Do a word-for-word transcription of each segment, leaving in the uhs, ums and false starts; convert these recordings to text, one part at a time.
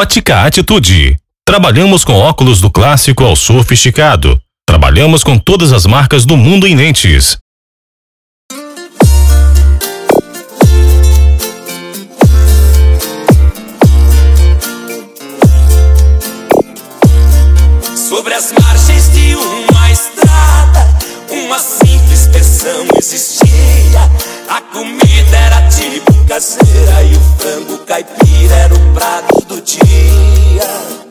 Ótica Atitude. Trabalhamos com óculos do clássico ao sofisticado. Trabalhamos com todas as marcas do mundo em lentes. Sobre as margens de uma estrada, uma simples pensão existia. A comida era tipo caseira e o frango caipira era o prato do dia.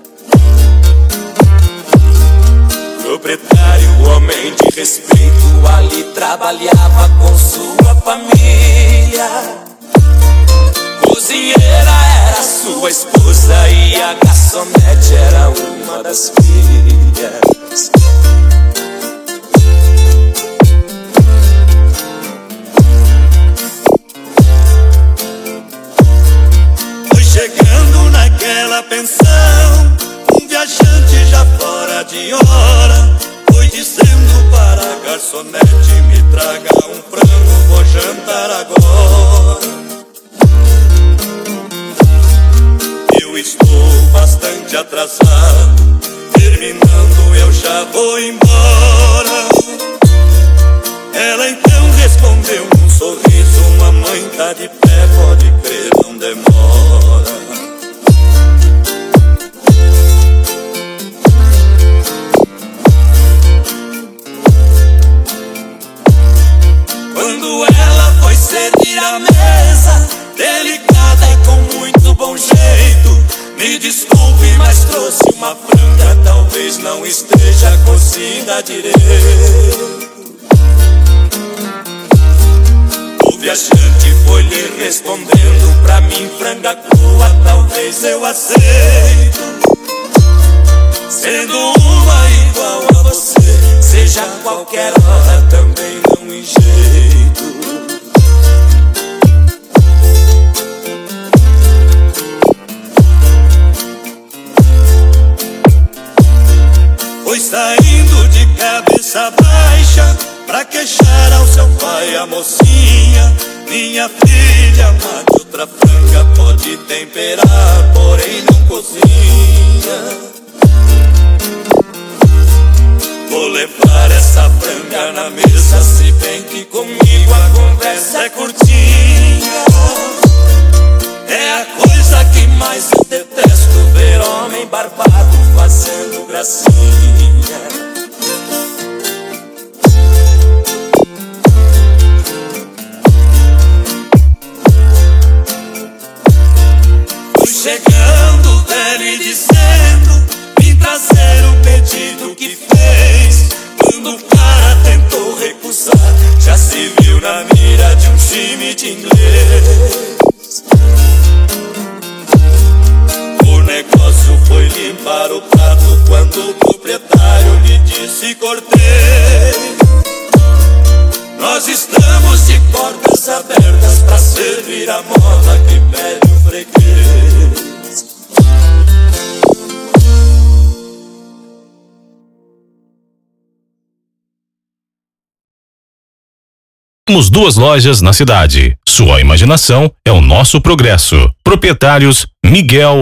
Proprietário, homem de respeito, ali trabalhava com sua família. Cozinheira era sua esposa e a garçonete era uma das filhas. Foi chegando naquela pensão um viajante já fora de hora. Foi dizendo para a garçonete: me traga um frango, vou jantar agora. Eu estou bastante atrasado, terminando eu já vou embora. Ela então respondeu num sorriso: mamãe tá de pé, pode crer, não demora. Quando ela foi servir a mesa, delicada e com muito bom jeito: me desculpe, mas trouxe uma franga, talvez não esteja cozida direito. O viajante foi lhe respondendo: pra mim franga crua talvez eu aceito. Sendo uma igual a você, seja qualquer hora também não em jeito. Foi saindo de cabeça baixa pra queixar ao seu pai a mocinha: minha filha, mate outra franga, pode temperar, porém não cozinha. Vou levar essa franga na mesa, se bem que comigo a conversa é curtinha. É a coisa que mais eu detesto, ver homem barbado fazendo gracinha. Fui chegando velho e dizendo: vim trazer o pedido que fez. Quando o cara tentou recusar, já se viu na mira de um time de inglês. O negócio foi limpar o prato quando o proprietário lhe disse: cortei. Nós estamos de portas abertas pra servir a moda que pede o freguês. Temos duas lojas na cidade. Sua imaginação é o nosso progresso. Proprietários Miguel